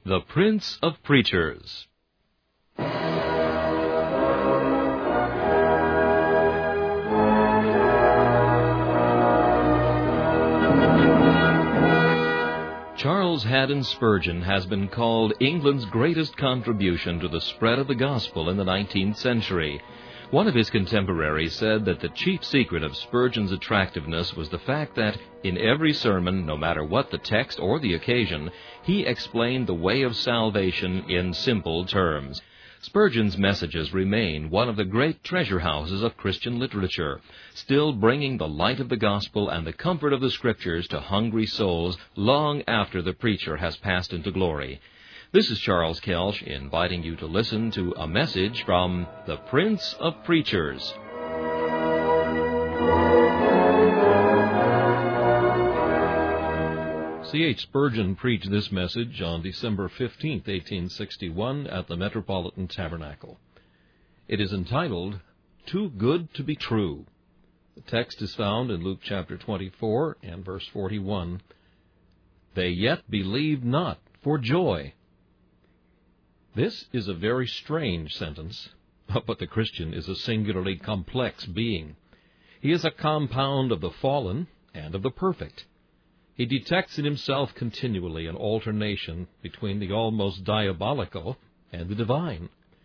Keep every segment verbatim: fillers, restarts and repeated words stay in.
The Prince of Preachers. Charles Haddon Spurgeon has been called England's greatest contribution to the spread of the gospel in the nineteenth century. One of his contemporaries said that the chief secret of Spurgeon's attractiveness was the fact that, in every sermon, no matter what the text or the occasion, he explained the way of salvation in simple terms. Spurgeon's messages remain one of the great treasure houses of Christian literature, still bringing the light of the gospel and the comfort of the Scriptures to hungry souls long after the preacher has passed into glory. This is Charles Kelsch inviting you to listen to a message from the Prince of Preachers. C H Spurgeon preached this message on December fifteenth, eighteen sixty-one, at the Metropolitan Tabernacle. It is entitled, Too Good to be True. The text is found in Luke chapter twenty-four and verse forty-one. They yet believed not for joy. This is a very strange sentence, but the Christian is a singularly complex being. He is a compound of the fallen and of the perfect. He detects in himself continually an alternation between the almost diabolical and the divine.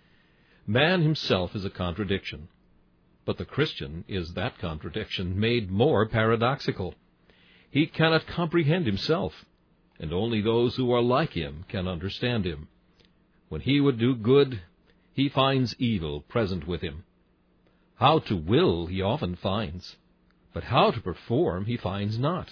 Man himself is a contradiction, but the Christian is that contradiction made more paradoxical. He cannot comprehend himself, and only those who are like him can understand him. When he would do good, he finds evil present with him. How to will he often finds, but how to perform he finds not.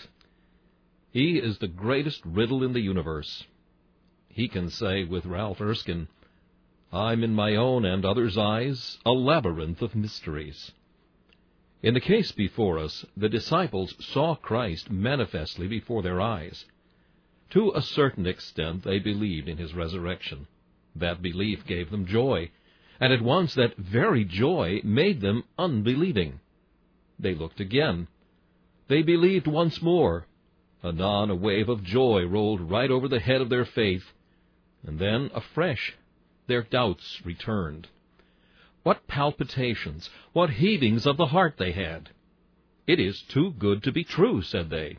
He is the greatest riddle in the universe. He can say with Ralph Erskine, I'm in my own and others' eyes a labyrinth of mysteries. In the case before us, the disciples saw Christ manifestly before their eyes. To a certain extent they believed in his resurrection. That belief gave them joy, and at once that very joy made them unbelieving. They looked again. They believed once more. Anon a wave of joy rolled right over the head of their faith, and then, afresh, their doubts returned. What palpitations, what heavings of the heart they had! It is too good to be true, said they.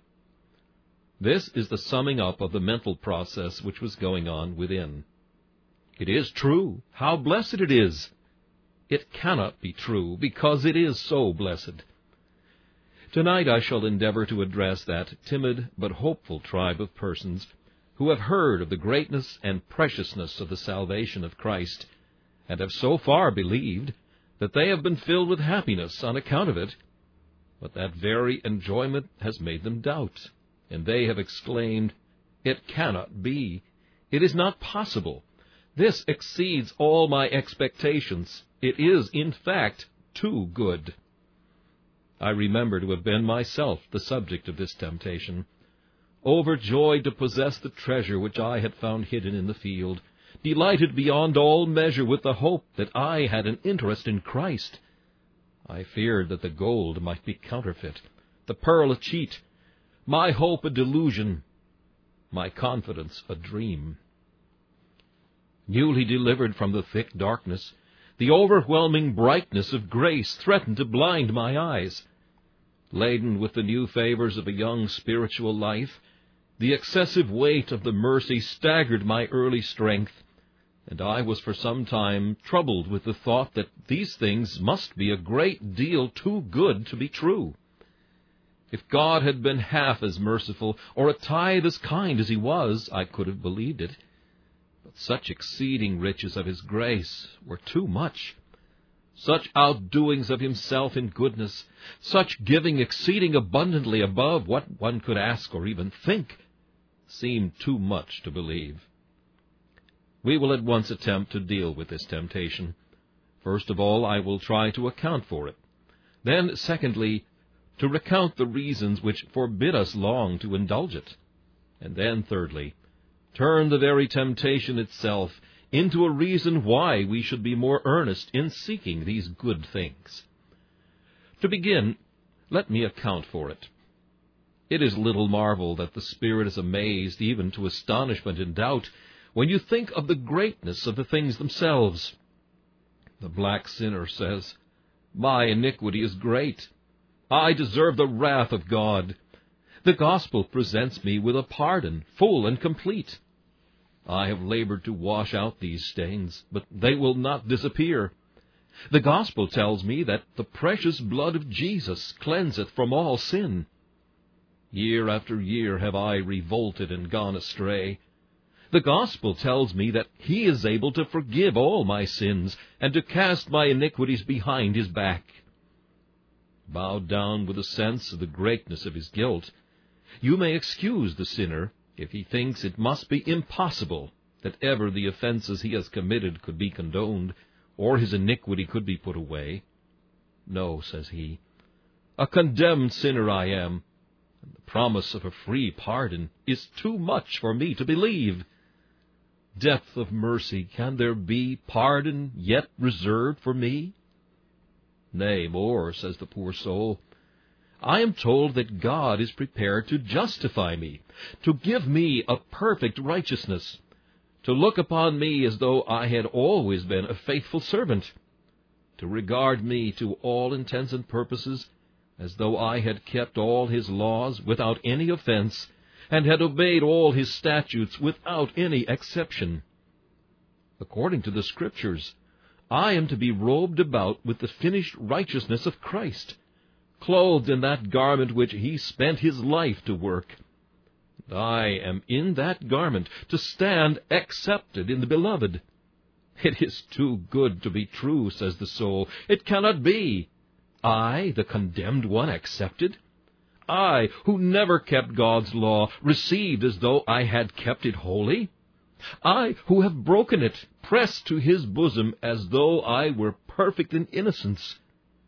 This is the summing up of the mental process which was going on within. It is true. How blessed it is! It cannot be true, because it is so blessed. Tonight I shall endeavor to address that timid but hopeful tribe of persons who have heard of the greatness and preciousness of the salvation of Christ, and have so far believed that they have been filled with happiness on account of it, but that very enjoyment has made them doubt, and they have exclaimed, It cannot be. It is not possible. This exceeds all my expectations. It is, in fact, too good. I remember to have been myself the subject of this temptation, overjoyed to possess the treasure which I had found hidden in the field, delighted beyond all measure with the hope that I had an interest in Christ. I feared that the gold might be counterfeit, the pearl a cheat, my hope a delusion, my confidence a dream. Newly delivered from the thick darkness, the overwhelming brightness of grace threatened to blind my eyes. Laden with the new favors of a young spiritual life, the excessive weight of the mercy staggered my early strength, and I was for some time troubled with the thought that these things must be a great deal too good to be true. If God had been half as merciful, or a tithe as kind as he was, I could have believed it. But such exceeding riches of his grace were too much. Such outdoings of himself in goodness, such giving exceeding abundantly above what one could ask or even think, seemed too much to believe. We will at once attempt to deal with this temptation. First of all, I will try to account for it. Then, secondly, to recount the reasons which forbid us long to indulge it. And then, thirdly, turn the very temptation itself into a reason why we should be more earnest in seeking these good things. To begin, let me account for it. It is little marvel that the Spirit is amazed even to astonishment and doubt when you think of the greatness of the things themselves. The black sinner says, "My iniquity is great. I deserve the wrath of God. The gospel presents me with a pardon, full and complete. I have labored to wash out these stains, but they will not disappear. The gospel tells me that the precious blood of Jesus cleanseth from all sin. Year after year have I revolted and gone astray. The gospel tells me that he is able to forgive all my sins and to cast my iniquities behind his back." Bowed down with a sense of the greatness of his guilt, you may excuse the sinner if he thinks it must be impossible that ever the offenses he has committed could be condoned, or his iniquity could be put away. "No," says he, "a condemned sinner I am, and the promise of a free pardon is too much for me to believe. Depth of mercy, can there be pardon yet reserved for me? Nay, more," says the poor soul, "I am told that God is prepared to justify me, to give me a perfect righteousness, to look upon me as though I had always been a faithful servant, to regard me to all intents and purposes as though I had kept all his laws without any offense, and had obeyed all his statutes without any exception. According to the Scriptures, I am to be robed about with the finished righteousness of Christ, clothed in that garment which he spent his life to work. And I am in that garment to stand accepted in the Beloved. It is too good to be true," says the soul. "It cannot be. I, the condemned one, accepted? I, who never kept God's law, received as though I had kept it wholly? I, who have broken it, pressed to his bosom as though I were perfect in innocence?"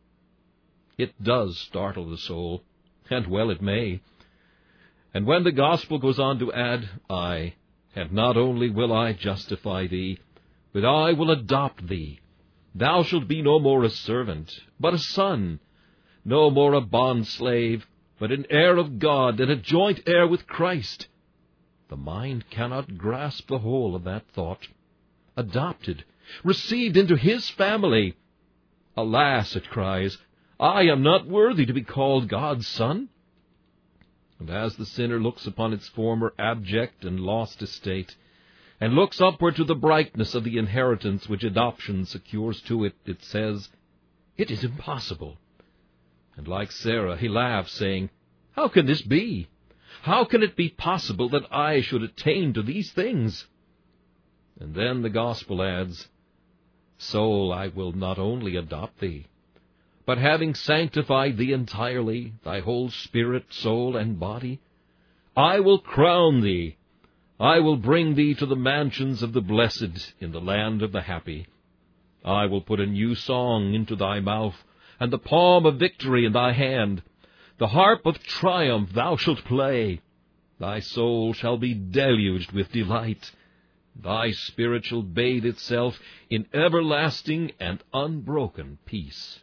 It does startle the soul, and well it may. And when the gospel goes on to add, "Aye, and not only will I justify thee, but I will adopt thee. Thou shalt be no more a servant, but a son, no more a bondslave, but an heir of God and a joint heir with Christ," the mind cannot grasp the whole of that thought. Adopted, received into his family. "Alas," it cries, "I am not worthy to be called God's son." And as the sinner looks upon its former abject and lost estate, and looks upward to the brightness of the inheritance which adoption secures to it, it says, "It is impossible." And like Sarah, he laughs, saying, "How can this be? How can it be possible that I should attain to these things?" And then the gospel adds, "Soul, I will not only adopt thee, but having sanctified thee entirely, thy whole spirit, soul, and body, I will crown thee. I will bring thee to the mansions of the blessed in the land of the happy. I will put a new song into thy mouth, and the palm of victory in thy hand. The harp of triumph thou shalt play. Thy soul shall be deluged with delight. Thy spirit shall bathe itself in everlasting and unbroken peace.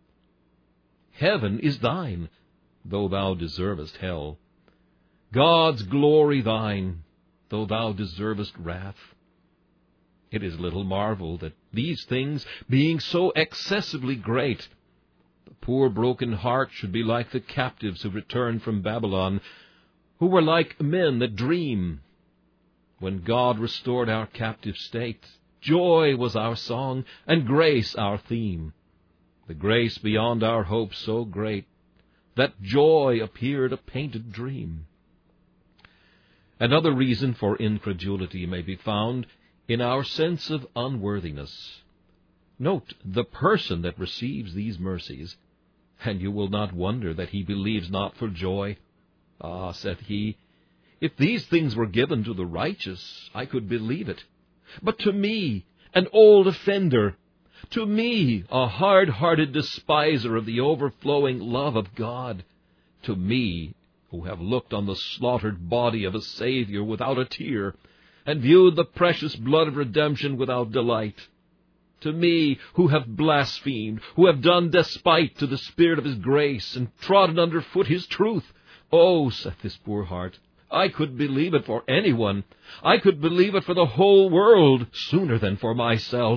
Heaven is thine, though thou deservest hell. God's glory thine, though thou deservest wrath. It is little marvel that these things, being so excessively great, the poor broken heart should be like the captives who returned from Babylon, who were like men that dream. When God restored our captive state, joy was our song, and grace our theme. The grace beyond our hopes so great, that joy appeared a painted dream. Another reason for incredulity may be found in our sense of unworthiness. Note the person that receives these mercies, and you will not wonder that he believes not for joy. "Ah," saith he, "if these things were given to the righteous, I could believe it. But to me, an old offender, to me, a hard-hearted despiser of the overflowing love of God, to me, who have looked on the slaughtered body of a Savior without a tear, and viewed the precious blood of redemption without delight, to me, who have blasphemed, who have done despite to the Spirit of his grace, and trodden under foot his truth, oh," saith this poor heart, I could believe it for anyone. I could believe it for the whole world sooner than for myself.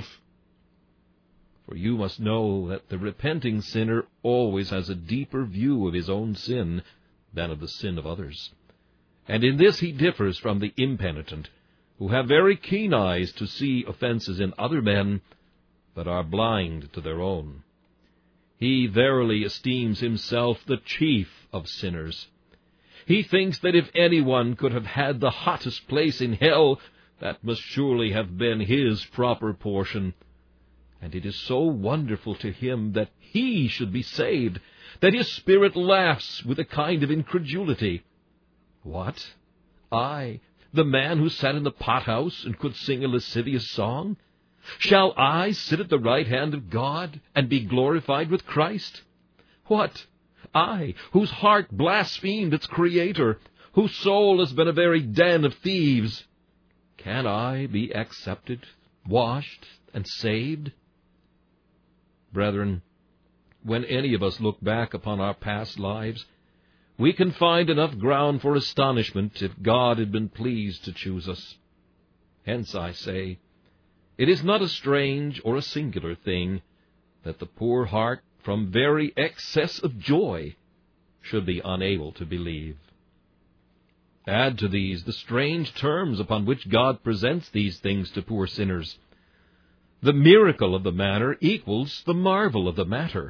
For you must know that the repenting sinner always has a deeper view of his own sin than of the sin of others. And in this he differs from the impenitent, who have very keen eyes to see offenses in other men, but are blind to their own. He verily esteems himself the chief of sinners. He thinks that if anyone could have had the hottest place in hell, that must surely have been his proper portion. And it is so wonderful to him that he should be saved, that his spirit laughs with a kind of incredulity. What? I, the man who sat in the pothouse and could sing a lascivious song? Shall I sit at the right hand of God and be glorified with Christ? What? I, whose heart blasphemed its Creator, whose soul has been a very den of thieves, can I be accepted, washed, and saved? Brethren, when any of us look back upon our past lives, we can find enough ground for astonishment if God had been pleased to choose us. Hence, I say, it is not a strange or a singular thing that the poor heart, from very excess of joy, should be unable to believe. Add to these the strange terms upon which God presents these things to poor sinners. The miracle of the matter equals the marvel of the matter.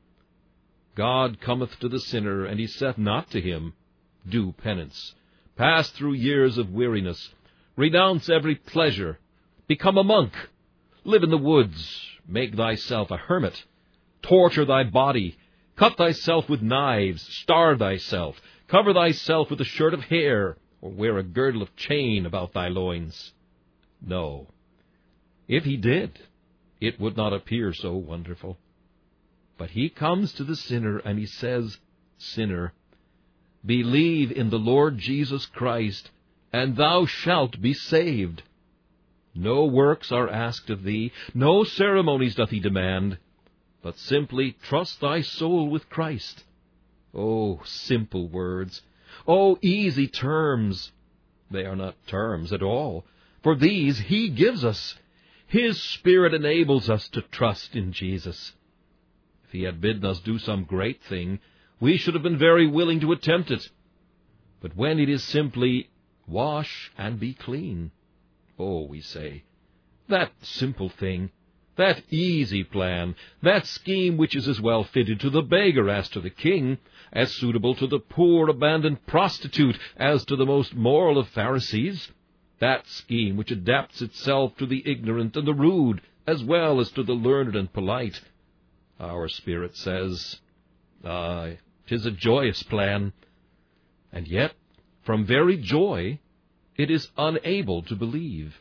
God cometh to the sinner, and he saith not to him, Do penance, pass through years of weariness, renounce every pleasure, become a monk, live in the woods, make thyself a hermit, torture thy body, cut thyself with knives, starve thyself, cover thyself with a shirt of hair, or wear a girdle of chain about thy loins. No. If he did, it would not appear so wonderful. But he comes to the sinner and he says, Sinner, believe in the Lord Jesus Christ, and thou shalt be saved. No works are asked of thee, no ceremonies doth he demand, but simply trust thy soul with Christ. Oh, simple words! Oh, easy terms! They are not terms at all, for these he gives us. His Spirit enables us to trust in Jesus. If he had bidden us do some great thing, we should have been very willing to attempt it. But when it is simply, wash and be clean, oh, we say, that simple thing, that easy plan, that scheme which is as well fitted to the beggar as to the king, as suitable to the poor abandoned prostitute as to the most moral of Pharisees, that scheme which adapts itself to the ignorant and the rude, as well as to the learned and polite, our spirit says, Ah, 'tis a joyous plan. And yet, from very joy, it is unable to believe.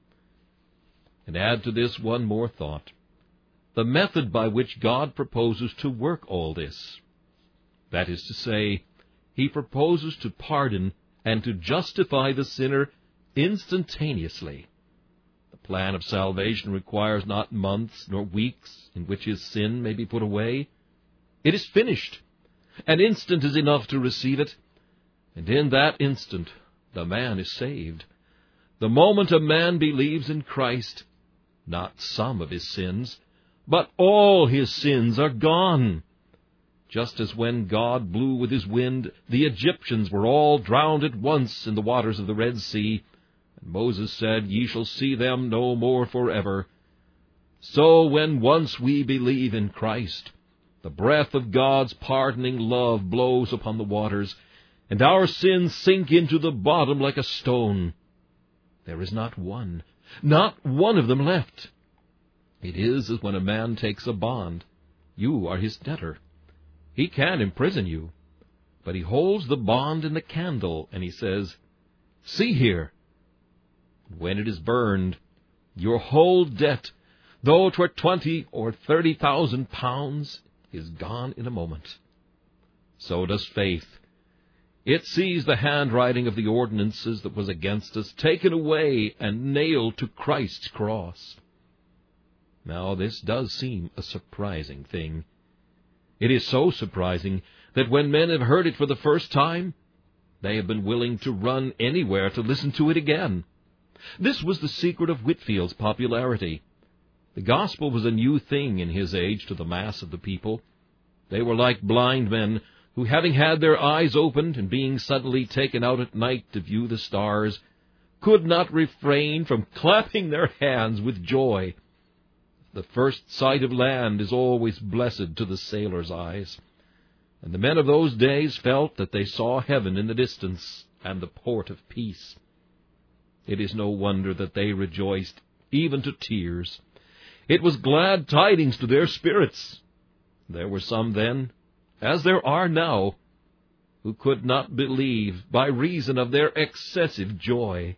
And add to this one more thought, the method by which God proposes to work all this. That is to say, he proposes to pardon and to justify the sinner instantaneously. The plan of salvation requires not months nor weeks in which his sin may be put away. It is finished. An instant is enough to receive it, and in that instant the man is saved. The moment a man believes in Christ, not some of his sins, but all his sins are gone. Just as when God blew with his wind, the Egyptians were all drowned at once in the waters of the Red Sea, and Moses said, Ye shall see them no more forever. So when once we believe in Christ, the breath of God's pardoning love blows upon the waters, and our sins sink into the bottom like a stone. There is not one, not one of them left. It is as when a man takes a bond. You are his debtor. He can imprison you, but he holds the bond in the candle, and he says, See here. When it is burned, your whole debt, though 'twere twenty or thirty thousand pounds, is gone in a moment. So does faith. It sees the handwriting of the ordinances that was against us taken away and nailed to Christ's cross. Now this does seem a surprising thing. It is so surprising that when men have heard it for the first time, They have been willing to run anywhere to listen to it again. This was the secret of Whitfield's popularity. The gospel was a new thing in his age to the mass of the people. They were like blind men who, having had their eyes opened and being suddenly taken out at night to view the stars, could not refrain from clapping their hands with joy. The first sight of land is always blessed to the sailor's eyes, and the men of those days felt that they saw heaven in the distance and the port of peace. It is no wonder that they rejoiced, even to tears. It was glad tidings to their spirits. There were some then, as there are now, who could not believe by reason of their excessive joy.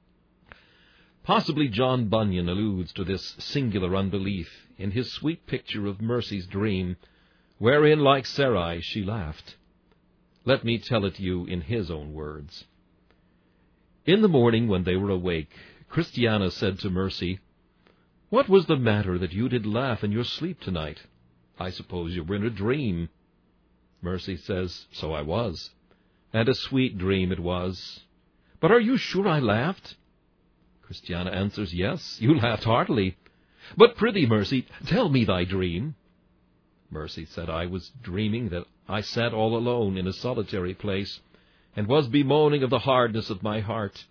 Possibly John Bunyan alludes to this singular unbelief in his sweet picture of Mercy's dream, wherein, like Sarai, she laughed. Let me tell it you in his own words. In the morning, when they were awake, Christiana said to Mercy, "What was the matter that you did laugh in your sleep tonight? I suppose you were in a dream." Mercy says, "So I was, and a sweet dream it was. But are you sure I laughed?" Christiana answers, "Yes, you laughed heartily. But prithee, Mercy, tell me thy dream." Mercy said, "I was dreaming that I sat all alone in a solitary place, and was bemoaning of the hardness of my heart.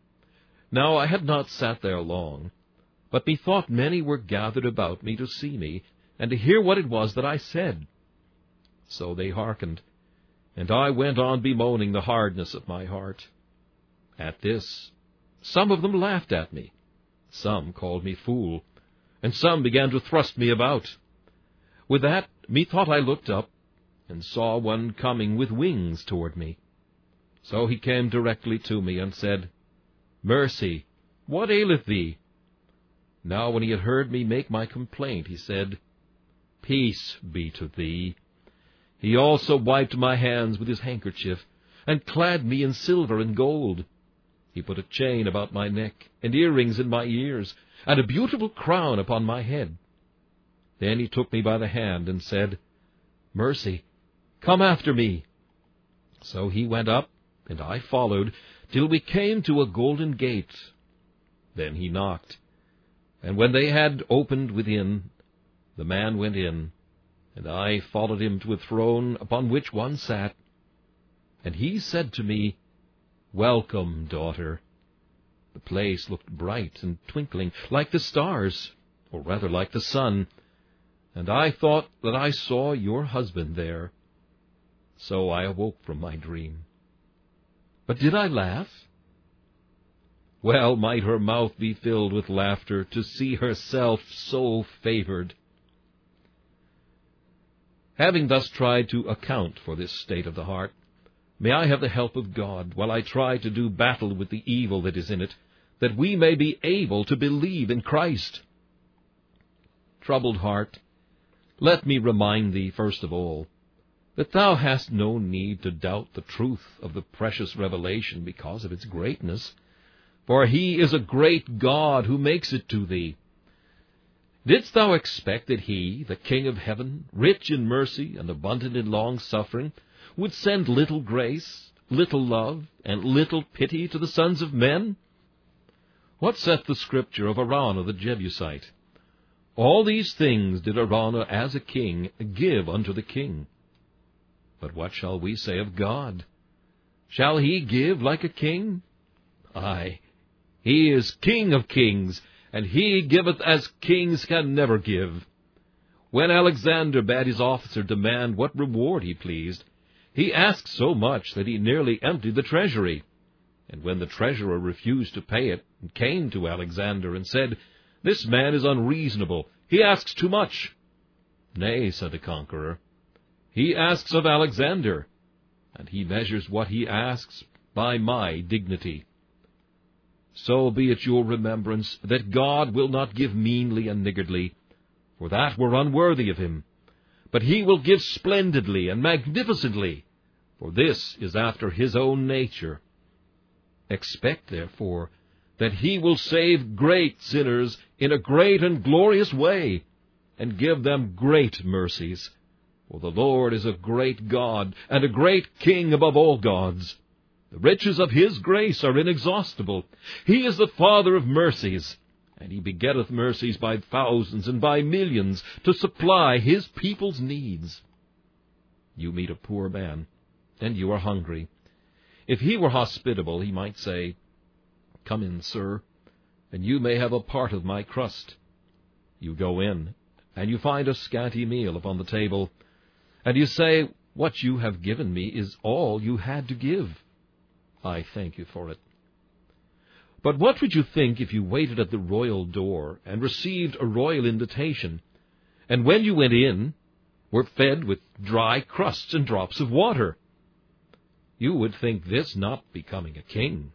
Now I had not sat there long, but methought many were gathered about me to see me, and to hear what it was that I said. So they hearkened, and I went on bemoaning the hardness of my heart. At this, some of them laughed at me, some called me fool, and some began to thrust me about. With that, methought I looked up, and saw one coming with wings toward me. So he came directly to me, and said, Mercy, what aileth thee? Now when he had heard me make my complaint, he said, Peace be to thee. He also wiped my hands with his handkerchief, and clad me in silver and gold. He put a chain about my neck, and earrings in my ears, and a beautiful crown upon my head. Then he took me by the hand, and said, Mercy, come after me. So he went up, and I followed, till we came to a golden gate. Then he knocked, and when they had opened within, the man went in, and I followed him to a throne upon which one sat. And he said to me, Welcome, daughter. The place looked bright and twinkling, like the stars, or rather like the sun, and I thought that I saw your husband there. So I awoke from my dream. But did I laugh? Well might her mouth be filled with laughter to see herself so favored. Having thus tried to account for this state of the heart, may I have the help of God while I try to do battle with the evil that is in it, that we may be able to believe in Christ. Troubled heart, let me remind thee, first of all, that thou hast no need to doubt the truth of the precious revelation because of its greatness, for he is a great God who makes it to thee. Didst thou expect that he, the King of heaven, rich in mercy and abundant in long-suffering, would send little grace, little love, and little pity to the sons of men? What saith the Scripture of Araunah the Jebusite? All these things did Araunah as a king give unto the king. But what shall we say of God? Shall he give like a king? Aye, he is King of kings, and he giveth as kings can never give. When Alexander bade his officer demand what reward he pleased, he asked so much that he nearly emptied the treasury. And when the treasurer refused to pay it, and came to Alexander and said, This man is unreasonable, he asks too much. Nay, said the conqueror, he asks of Alexander, and he measures what he asks by my dignity. So be it your remembrance that God will not give meanly and niggardly, for that were unworthy of him, but he will give splendidly and magnificently, for this is after his own nature. Expect, therefore, that he will save great sinners in a great and glorious way, and give them great mercies. For the Lord is a great God, and a great King above all gods. The riches of his grace are inexhaustible. He is the Father of mercies, and he begetteth mercies by thousands and by millions to supply his people's needs. You meet a poor man, and you are hungry. If he were hospitable, he might say, "Come in, sir, and you may have a part of my crust." You go in, and you find a scanty meal upon the table, and you say, "What you have given me is all you had to give. I thank you for it." But what would you think if you waited at the royal door and received a royal invitation, and when you went in, were fed with dry crusts and drops of water? You would think this not becoming a king.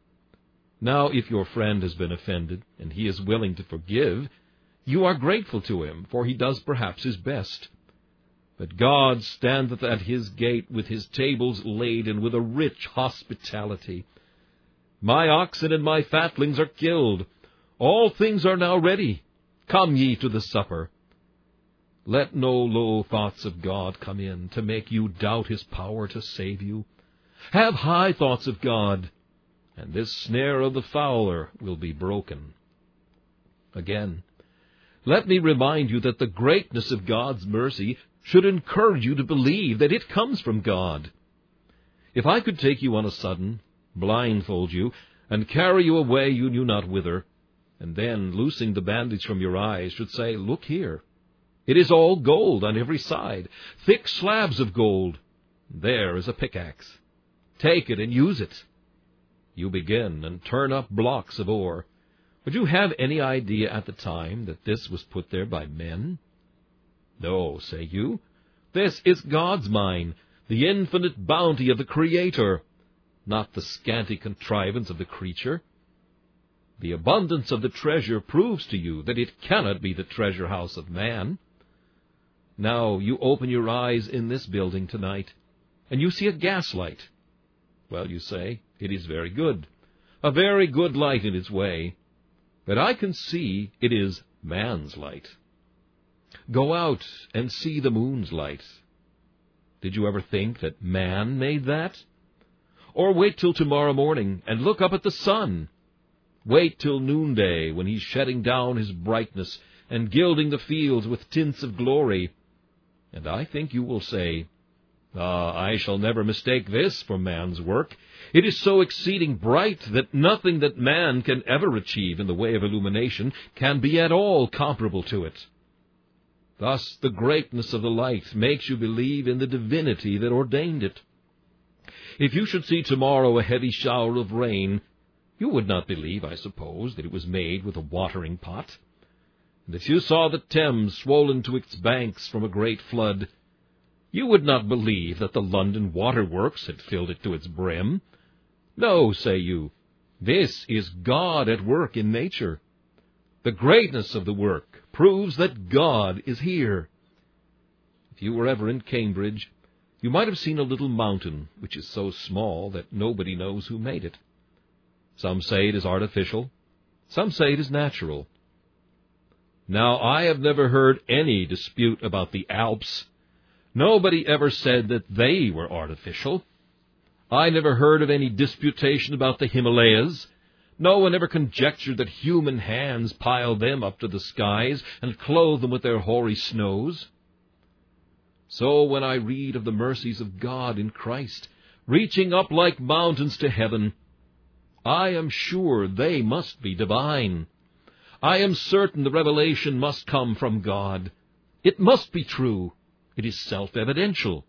Now, if your friend has been offended, and he is willing to forgive, you are grateful to him, for he does perhaps his best. But God standeth at his gate with his tables laden with a rich hospitality. My oxen and my fatlings are killed. All things are now ready. Come ye to the supper. Let no low thoughts of God come in to make you doubt his power to save you. Have high thoughts of God, and this snare of the fowler will be broken. Again, let me remind you that the greatness of God's mercy should encourage you to believe that it comes from God. If I could take you on a sudden, blindfold you, and carry you away you knew not whither, and then, loosing the bandage from your eyes, should say, "Look here, it is all gold on every side, thick slabs of gold. There is a pickaxe. Take it and use it." You begin and turn up blocks of ore. Would you have any idea at the time that this was put there by men? No, say you. This is God's mine, the infinite bounty of the Creator, not the scanty contrivance of the creature. The abundance of the treasure proves to you that it cannot be the treasure house of man. Now you open your eyes in this building tonight, and you see a gaslight. Well, you say, it is very good, a very good light in its way, but I can see it is man's light. Go out and see the moon's light. Did you ever think that man made that? Or wait till tomorrow morning and look up at the sun. Wait till noonday, when he's shedding down his brightness and gilding the fields with tints of glory, and I think you will say, "Ah, I shall never mistake this for man's work. It is so exceeding bright that nothing that man can ever achieve in the way of illumination can be at all comparable to it." Thus the greatness of the light makes you believe in the divinity that ordained it. If you should see tomorrow a heavy shower of rain, you would not believe, I suppose, that it was made with a watering pot. And if you saw the Thames swollen to its banks from a great flood, you would not believe that the London waterworks had filled it to its brim. No, say you, this is God at work in nature. The greatness of the work proves that God is here. If you were ever in Cambridge, you might have seen a little mountain which is so small that nobody knows who made it. Some say it is artificial, some say it is natural. Now, I have never heard any dispute about the Alps. Nobody ever said that they were artificial. I never heard of any disputation about the Himalayas. No one ever conjectured that human hands piled them up to the skies and clothed them with their hoary snows. So when I read of the mercies of God in Christ, reaching up like mountains to heaven, I am sure they must be divine. I am certain the revelation must come from God. It must be true. It is self-evidential.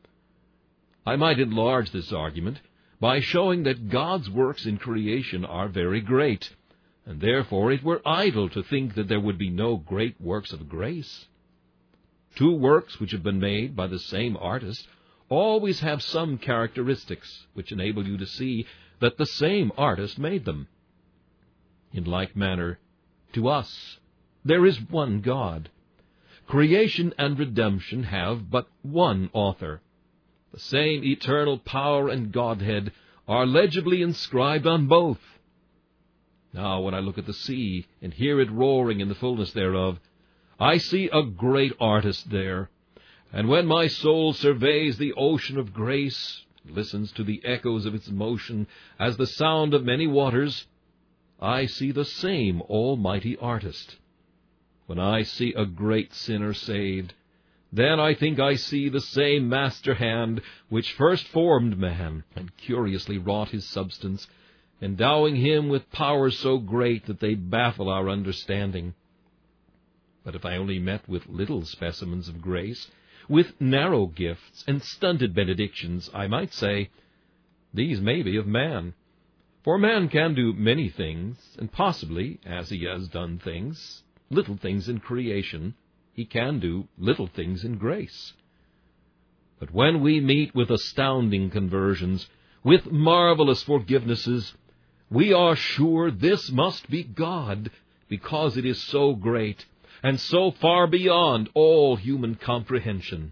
I might enlarge this argument by showing that God's works in creation are very great, and therefore it were idle to think that there would be no great works of grace. Two works which have been made by the same artist always have some characteristics which enable you to see that the same artist made them. In like manner, to us, there is one God. Creation and redemption have but one author. The same eternal power and Godhead are legibly inscribed on both. Now, when I look at the sea and hear it roaring in the fullness thereof, I see a great artist there. And when my soul surveys the ocean of grace listens to the echoes of its motion as the sound of many waters, I see the same almighty artist. When I see a great sinner saved, then I think I see the same master hand which first formed man, and curiously wrought his substance, endowing him with powers so great that they baffle our understanding. But if I only met with little specimens of grace, with narrow gifts and stunted benedictions, I might say, these may be of man. For man can do many things, and possibly, as he has done things, little things in creation, he can do little things in grace. But when we meet with astounding conversions, with marvelous forgivenesses, we are sure this must be God, because it is so great, and so far beyond all human comprehension.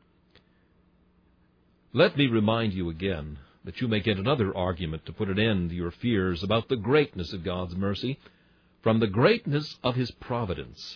Let me remind you again, that you may get another argument to put an end to your fears about the greatness of God's mercy, from the greatness of His providence.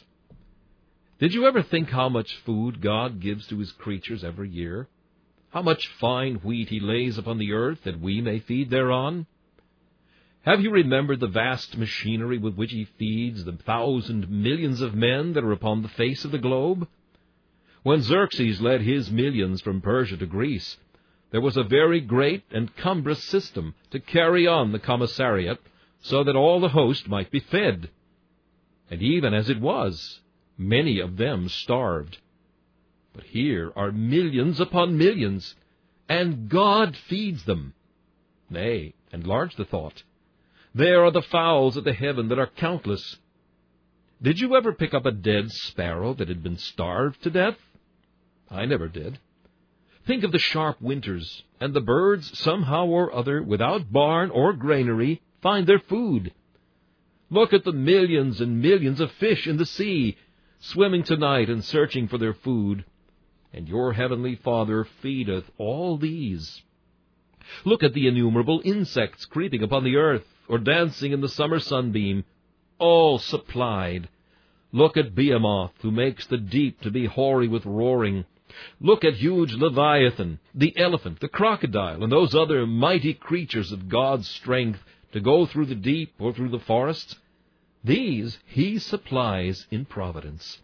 Did you ever think how much food God gives to His creatures every year? How much fine wheat He lays upon the earth that we may feed thereon? Have you remembered the vast machinery with which He feeds the thousand millions of men that are upon the face of the globe? When Xerxes led his millions from Persia to Greece, there was a very great and cumbrous system to carry on the commissariat so that all the host might be fed. And even as it was, many of them starved. But here are millions upon millions, and God feeds them. Nay, enlarge the thought. There are the fowls of the heaven that are countless. Did you ever pick up a dead sparrow that had been starved to death? I never did. Think of the sharp winters, and the birds, somehow or other, without barn or granary, find their food. Look at the millions and millions of fish in the sea, swimming tonight and searching for their food, and your heavenly Father feedeth all these. Look at the innumerable insects creeping upon the earth, or dancing in the summer sunbeam, all supplied. Look at Behemoth, who makes the deep to be hoary with roaring. Look at huge Leviathan, the elephant, the crocodile, and those other mighty creatures of God's strength to go through the deep or through the forests. These He supplies in providence.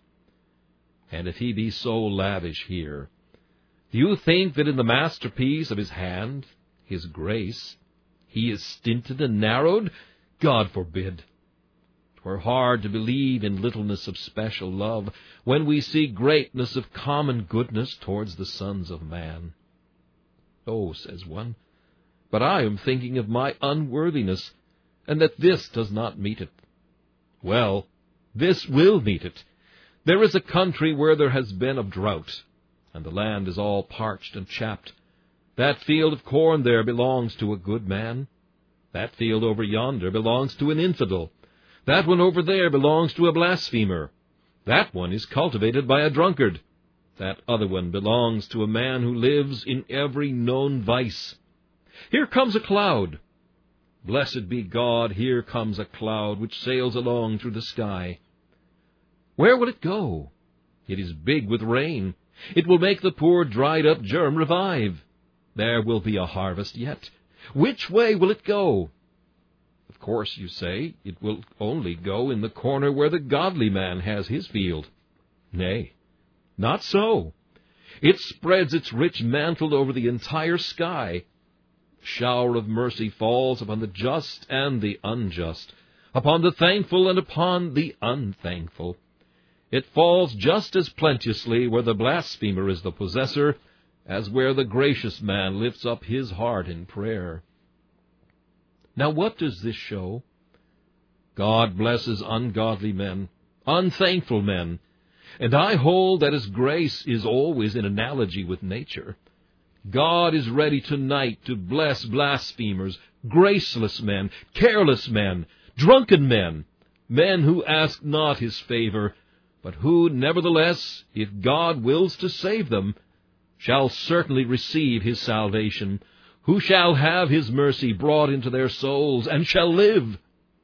And if He be so lavish here, do you think that in the masterpiece of His hand, His grace, He is stinted and narrowed? God forbid. 'Twere hard to believe in littleness of special love when we see greatness of common goodness towards the sons of man. Oh, says one, but I am thinking of my unworthiness, and that this does not meet it. Well, this will meet it. There is a country where there has been a drought, and the land is all parched and chapped. That field of corn there belongs to a good man. That field over yonder belongs to an infidel. That one over there belongs to a blasphemer. That one is cultivated by a drunkard. That other one belongs to a man who lives in every known vice. Here comes a cloud. Blessed be God, here comes a cloud which sails along through the sky. Where will it go? It is big with rain. It will make the poor dried-up germ revive. There will be a harvest yet. Which way will it go? Of course, you say, it will only go in the corner where the godly man has his field. Nay, not so. It spreads its rich mantle over the entire sky. A shower of mercy falls upon the just and the unjust, upon the thankful and upon the unthankful. It falls just as plenteously where the blasphemer is the possessor, as where the gracious man lifts up his heart in prayer. Now what does this show? God blesses ungodly men, unthankful men, and I hold that His grace is always in analogy with nature. God is ready tonight to bless blasphemers, graceless men, careless men, drunken men, men who ask not His favor, but who, nevertheless, if God wills to save them, shall certainly receive His salvation, who shall have His mercy brought into their souls, and shall live.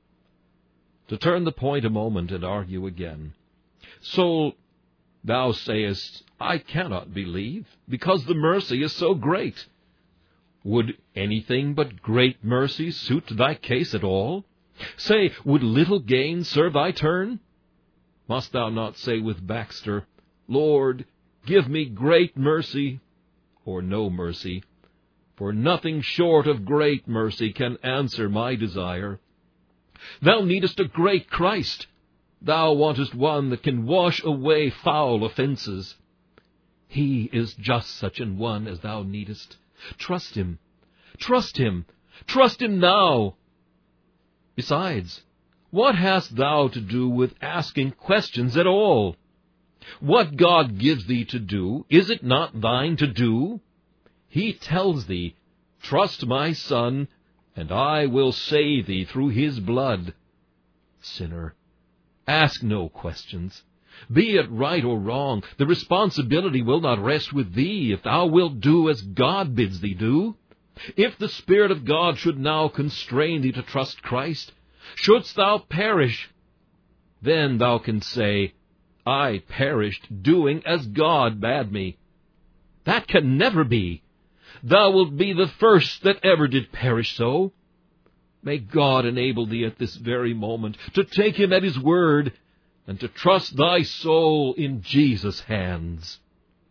To turn the point a moment and argue again. Soul, thou sayest, I cannot believe, because the mercy is so great. Would anything but great mercy suit thy case at all? Say, would little gain serve thy turn? Must thou not say with Baxter, Lord, give me great mercy, or no mercy, for nothing short of great mercy can answer my desire. Thou needest a great Christ. Thou wantest one that can wash away foul offenses. He is just such an one as thou needest. Trust him. Trust him. Trust him now. Besides, what hast thou to do with asking questions at all? What God gives thee to do, is it not thine to do? He tells thee, Trust my Son, and I will save thee through his blood. Sinner, ask no questions. Be it right or wrong, the responsibility will not rest with thee if thou wilt do as God bids thee do. If the Spirit of God should now constrain thee to trust Christ, shouldst thou perish, then thou canst say, I perished doing as God bade me. That can never be. Thou wilt be the first that ever did perish so. May God enable thee at this very moment to take him at his word and to trust thy soul in Jesus' hands.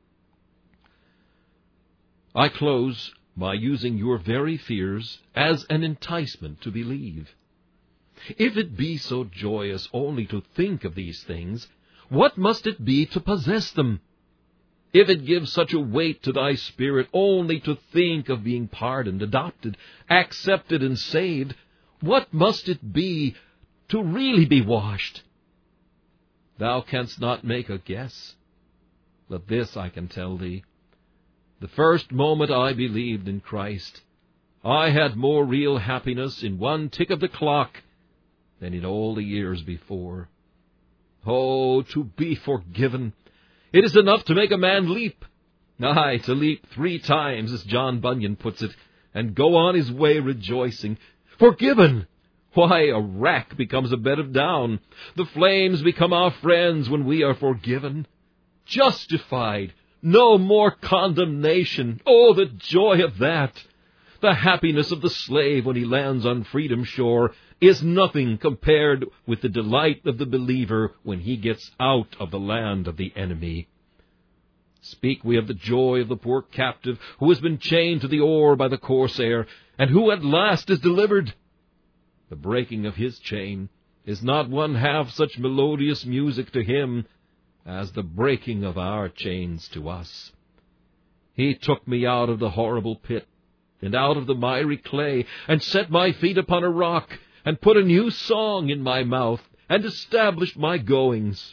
I close by using your very fears as an enticement to believe. If it be so joyous only to think of these things, what must it be to possess them? If it gives such a weight to thy spirit only to think of being pardoned, adopted, accepted, and saved, what must it be to really be washed? Thou canst not make a guess, but this I can tell thee. The first moment I believed in Christ, I had more real happiness in one tick of the clock than in all the years before. Oh, to be forgiven! It is enough to make a man leap. Aye, to leap three times, as John Bunyan puts it, and go on his way rejoicing. Forgiven! Why, a rack becomes a bed of down. The flames become our friends when we are forgiven. Justified! No more condemnation. Oh, the joy of that! The happiness of the slave when he lands on freedom's shore is nothing compared with the delight of the believer when he gets out of the land of the enemy. Speak we of the joy of the poor captive who has been chained to the oar by the corsair, and who at last is delivered. The breaking of his chain is not one half such melodious music to him as the breaking of our chains to us. He took me out of the horrible pit, and out of the miry clay, and set my feet upon a rock, and put a new song in my mouth, and established my goings.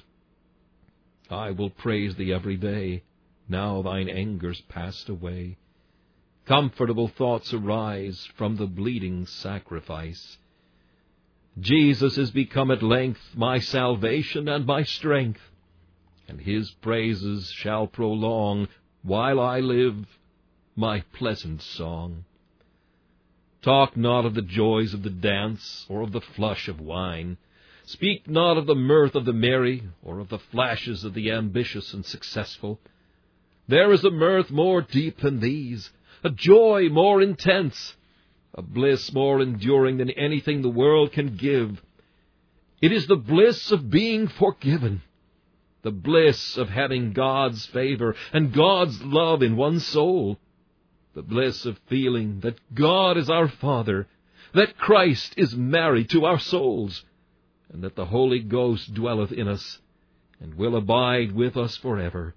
I will praise thee every day, now thine anger's passed away. Comfortable thoughts arise from the bleeding sacrifice. Jesus is become at length my salvation and my strength, and his praises shall prolong, while I live, my pleasant song. Talk not of the joys of the dance, or of the flush of wine. Speak not of the mirth of the merry, or of the flashes of the ambitious and successful. There is a mirth more deep than these, a joy more intense, a bliss more enduring than anything the world can give. It is the bliss of being forgiven, the bliss of having God's favor and God's love in one's soul, the bliss of feeling that God is our Father, that Christ is married to our souls, and that the Holy Ghost dwelleth in us, and will abide with us forever.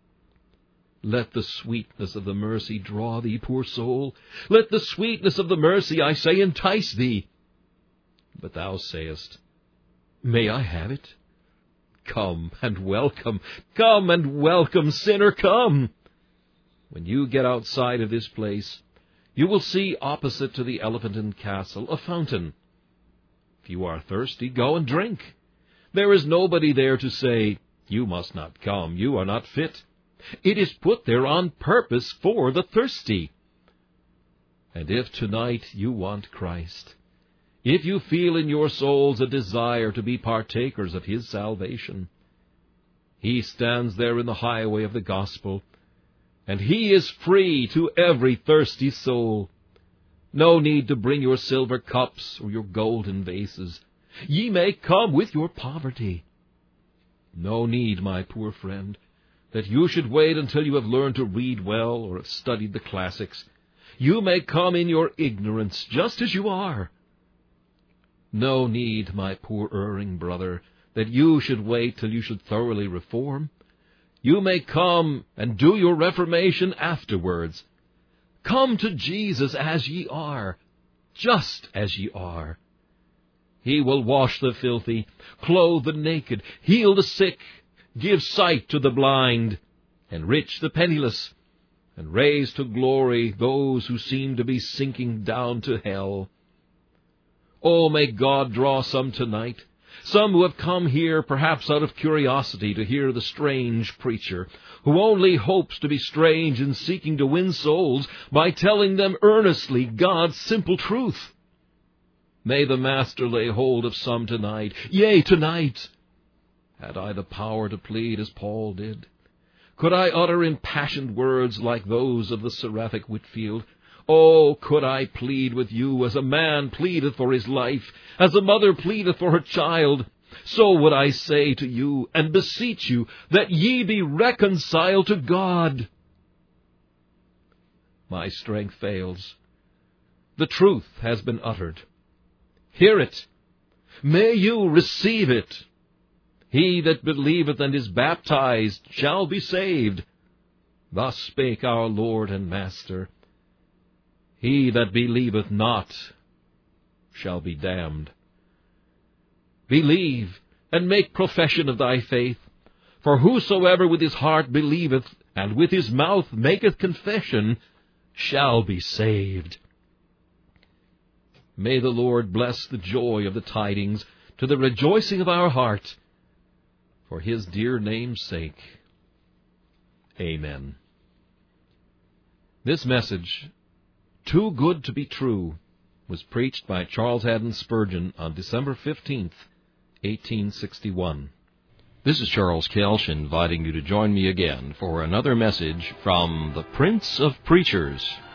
Let the sweetness of the mercy draw thee, poor soul. Let the sweetness of the mercy, I say, entice thee. But thou sayest, May I have it? Come and welcome, come and welcome, sinner, come. When you get outside of this place, you will see opposite to the Elephant and Castle a fountain. If you are thirsty, go and drink. There is nobody there to say, You must not come, you are not fit. It is put there on purpose for the thirsty. And if tonight you want Christ, if you feel in your souls a desire to be partakers of his salvation, he stands there in the highway of the gospel, and he is free to every thirsty soul. No need to bring your silver cups or your golden vases. Ye may come with your poverty. No need, my poor friend, that you should wait until you have learned to read well or have studied the classics. You may come in your ignorance, just as you are. No need, my poor erring brother, that you should wait till you should thoroughly reform. You may come and do your reformation afterwards. Come to Jesus as ye are, just as ye are. He will wash the filthy, clothe the naked, heal the sick, give sight to the blind, enrich the penniless, and raise to glory those who seem to be sinking down to hell. Oh, may God draw some tonight, some who have come here perhaps out of curiosity to hear the strange preacher, who only hopes to be strange in seeking to win souls by telling them earnestly God's simple truth. May the Master lay hold of some tonight, yea, tonight. Had I the power to plead as Paul did? Could I utter impassioned words like those of the seraphic Whitfield? Oh, could I plead with you as a man pleadeth for his life, as a mother pleadeth for her child? So would I say to you and beseech you that ye be reconciled to God. My strength fails. The truth has been uttered. Hear it. May you receive it. He that believeth and is baptized shall be saved. Thus spake our Lord and Master. He that believeth not shall be damned. Believe, and make profession of thy faith. For whosoever with his heart believeth, and with his mouth maketh confession, shall be saved. May the Lord bless the joy of the tidings to the rejoicing of our heart, for his dear name's sake. Amen. This message, Too Good to be True, was preached by Charles Haddon Spurgeon on December fifteenth, eighteen sixty-one. This is Charles Kelsch inviting you to join me again for another message from the Prince of Preachers.